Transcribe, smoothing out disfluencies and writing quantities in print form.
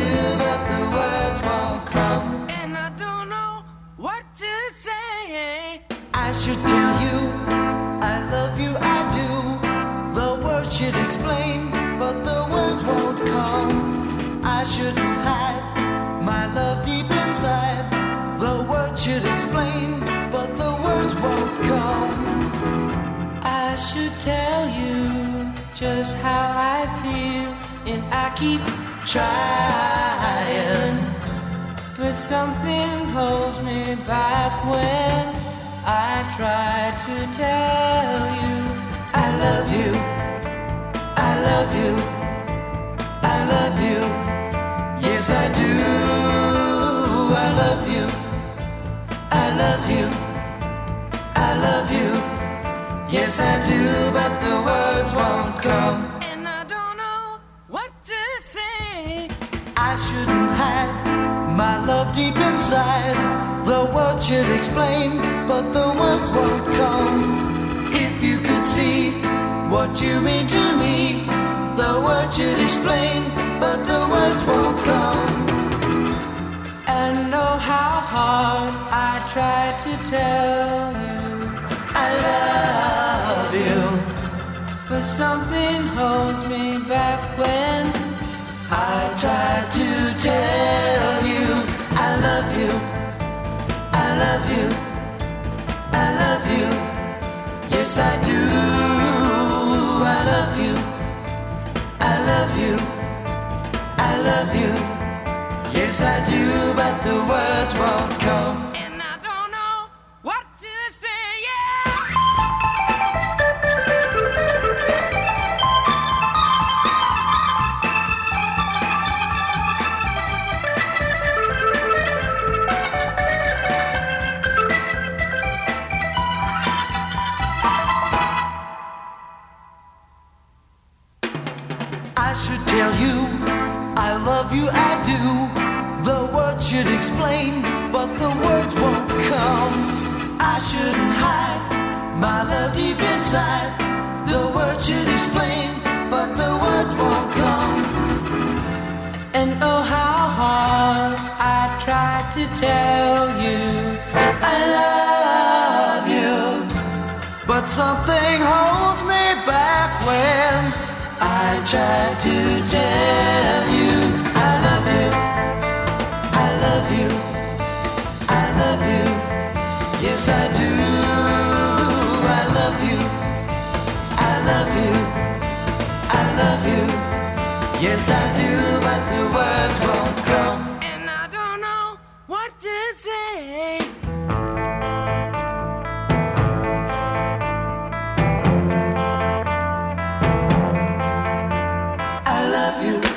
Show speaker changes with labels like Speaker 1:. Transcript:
Speaker 1: do, but the words won't come.
Speaker 2: And I don't know what to say.
Speaker 1: I should tell you, I love you, I do. The words should explain, but the words won't come. I shouldn't hide my love deep inside. The words should explain, but the words won't come.
Speaker 2: I should tell you just how I feel, and I keep
Speaker 1: Trying,
Speaker 2: but something holds me back when I try to tell you
Speaker 1: I love you, I love you, I love you. Yes, I do. I love you, I love you, I love you. Yes, I do, but the words won't come.
Speaker 2: and I don't know what to say.
Speaker 1: I shouldn't hide my love deep inside. The words should explain, but the words won't come. If you could see what you mean to me, the words should explain, but the words won't come.
Speaker 2: And know how hard I try to tell you
Speaker 1: I love you.
Speaker 2: but something holds me back when
Speaker 1: I try to tell you I love you, I love you, I love you. Yes, I do. I love you, I love you, I love you. Yes, I do, but the words won't come.
Speaker 2: and I don't know what to say. Yeah.
Speaker 1: I should tell you, I love you, I do. The words should explain, but the words won't come. I shouldn't hide my love deep inside. The words should explain, but the words won't come.
Speaker 2: And oh, how hard I try to tell you
Speaker 1: I love you, but something holds me back when I try to tell you I love you, I love you, I love you. Yes, I do. I love you, I love you, I love you. Yes, I do, but the words won't come.
Speaker 2: and I don't know what to say.
Speaker 1: I love you,